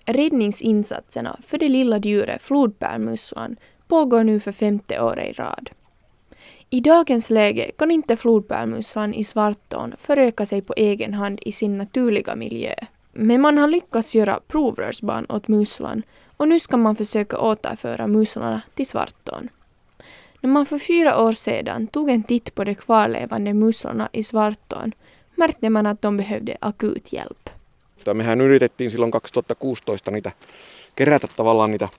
Räddningsinsatserna för det lilla djuret flodpärlmusslan pågår nu för 5:e året i rad. I dagens läge kan inte flodpärlmusslan i Svartån föröka sig på egen hand i sin naturliga miljö. Men man har lyckats göra provrörsbarn åt musslan och nu ska man försöka återföra musslarna till Svartån. När man för 4 år sedan tog en titt på de kvarlevande musslorna i Svartån märkte man att de behövde akut hjälp. Mehän yritettiin silloin 2016 kerätä tavallaan niitä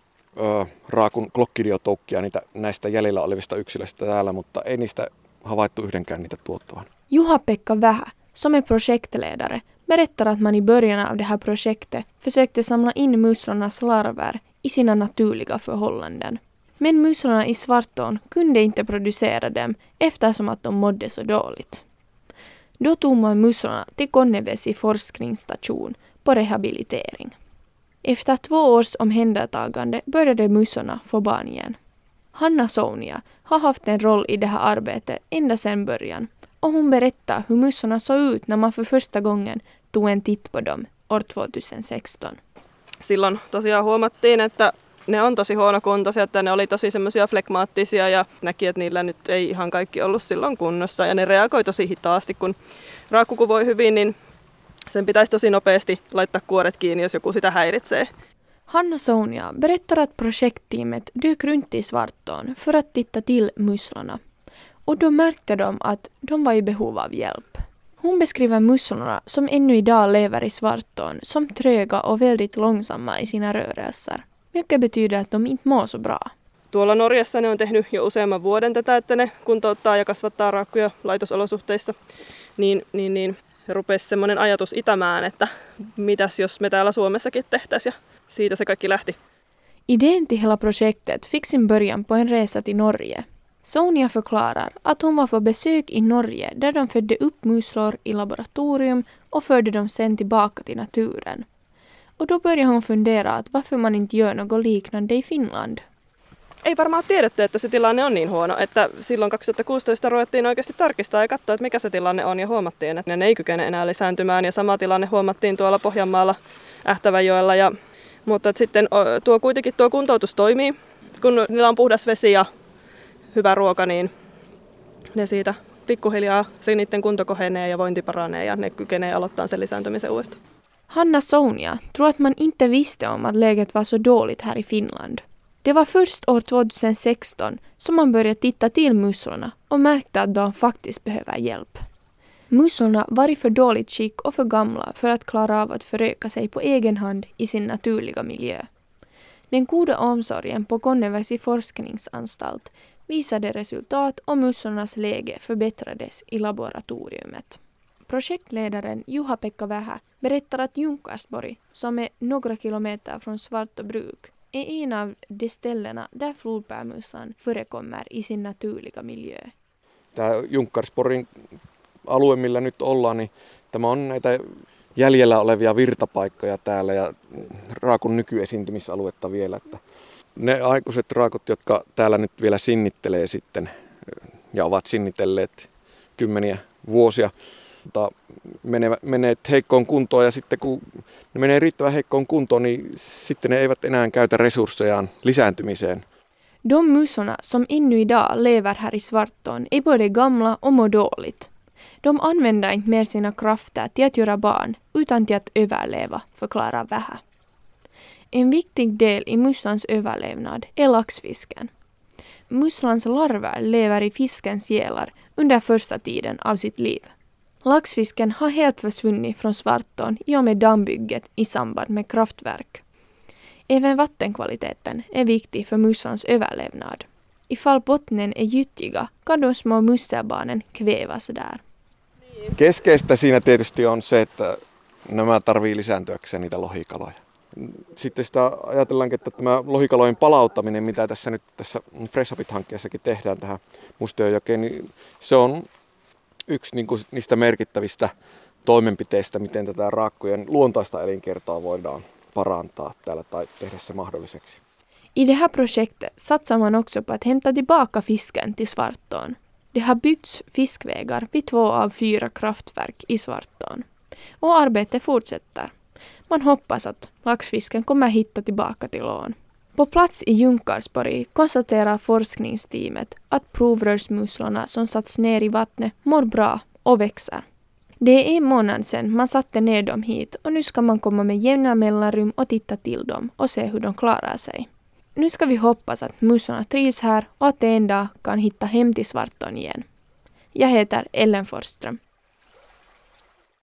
raakun klokkidiotoukkia näistä jäljellä olevista yksilöistä täällä, mutta ei niistä havaittu yhdenkään niitä tuottavan. Juha-Pekka Vähä, som är projektledare, berättar att man i början av det här projektet försökte samla in musslornas larver i sina naturliga förhållanden. Men musslorna i Svartån kunde inte producera dem eftersom att de mådde så dåligt. Då tog man musslorna till Konnevesi forskningsstation på rehabilitering. Efter 2 års omhändertagande började musslorna få barn igen. Hanna Sonia har haft en roll i det här arbetet ända sedan början och hon berättar hur musslorna såg ut när man för första gången tog en titt på dem år 2016. Silloin tosiaan huomattiin, että ne on tosi huonokuntoisia, että ne oli tosi semmoisia flegmaattisia ja näki, että niillä nyt ei ihan kaikki ollut silloin kunnossa. Ja ne reagoi tosi hitaasti, kun raakkuku voi hyvin, niin sen pitäisi tosi nopeasti laittaa kuoret kiinni, jos joku sitä häiritsee. Hanna Sonia berättar att projektteamet dök runt i Svartån för att titta till musslorna. Och då märkte de att de var i behov av hjälp. Hon beskriver musslorna som ännu idag lever i Svartån som tröga och väldigt långsamma i sina rörelser. Vilket betyder att de inte mår så bra. Tuolla Norjassa ne on tehnyt jo useamman vuoden tätä, että ne kuntouttaa ja kasvattaa raakkuja laitosolosuhteissa. Niin rupesi semmoinen ajatus itämään, että mitäs jos me täällä Suomessakin tehtäisiin, ja siitä se kaikki lähti. Idén till hela projektet fick sin början på en resa till Norge. Sonia förklarar att hon var på besök i Norge där de födde upp musslor i laboratorium och förde dem sen tillbaka till naturen. Och då började hon fundera att varför man inte gör något liknande i Finland. Ei varmaan tiedetty, että se tilanne on niin huono, että silloin 2016 ruvettiin oikeasti tarkistaa ja katsoa, että mikä se tilanne on, ja huomattiin, että ne ei kykene enää lisääntymään, ja sama tilanne huomattiin tuolla Pohjanmaalla Ähtävänjoella, mutta sitten tuo kuntoutus toimii, kun niillä on puhdas vesi ja hyvä ruoka, niin ne siitä pikkuhiljaa se niiden kunto kohenee ja vointi paranee ja ne kykenee aloittamaan sen lisääntymisen uudestaan. Hanna Sonia tror att man inte visste om att läget var så dåligt här i Finland. Det var först år 2016 som man började titta till musslorna och märkte att de faktiskt behöver hjälp. Musslorna var i för dåligt skick och för gamla för att klara av att föröka sig på egen hand i sin naturliga miljö. Den goda omsorgen på Konnevesi forskningsanstalt visade resultat och musslornas läge förbättrades i laboratoriumet. Projektledaren Juha-Pekka Vähä berättar att Junkarsborg, som är några kilometer från Svartobruk, är en av de ställena där flodpärlmussan förekommer i sin naturliga miljö. Tämä Junkarsborgin alue, millä nyt ollaan, niin tämä on näitä jäljellä olevia virtapaikkoja täällä ja raakun nykyesiintymisaluetta vielä. Että ne aikuiset raakut, jotka täällä nyt vielä sinnittelee sitten ja ovat sinnitelleet kymmeniä vuosia, menee heikkoon kuntoon, ja sitten kun ne menee riittävän heikkoon kuntoon, niin sitten ne eivät enää käytä resurssejaan lisääntymiseen. De mussorna som ännu idag lever här i Svartån är både gamla och mår dåligt. De använder inte mer sina krafter till att göra barn utan till att överleva, förklarar Vähä. En viktig del i musslans överlevnad är laxfisken. Musslans larver lever i fiskens gälar under första tiden av sitt liv. Laxfisken har helt försvunnit från Svartån i och med dammbygget i samband med kraftverk. Även vattenkvaliteten är viktig för musslans överlevnad. Ifall bottnen är gyttjiga kan de små musselbarnen kvävas där. Keskeistä siinä tietysti on se, että nämä tarvii lisääntyäkseen niitä lohikaloja. Sitten sitä ajatellaankin, että tämä lohikalojen palauttaminen, mitä tässä nyt tässä Freshapit-hankkeessakin tehdään tähän Mustionjokeen, niin se on yksi niistä merkittävistä toimenpiteistä, miten tätä raakkujen luontaista elinkiertoa voidaan parantaa täällä tai tehdä se mahdolliseksi. I det här projektet satsar man också på att hämta tillbaka fisken till Svartån. Det har byggts fiskvägar vid 2 av 4 kraftverk i Svartån. Och arbetet fortsätter. Man hoppas att laxfisken kommer hitta tillbaka till ån. På plats i Junkarsborg konstaterar forskningsteamet att provrörsmusslorna som satts ner i vattnet mår bra och växer. Det är 1 månad sedan man satte ner dem hit och nu ska man komma med jämna mellanrum och titta till dem och se hur de klarar sig. Nu ska vi hoppas att musslorna trivs här och att de en dag kan hitta hem till Svartån igen. Jag heter Ellen Forsström.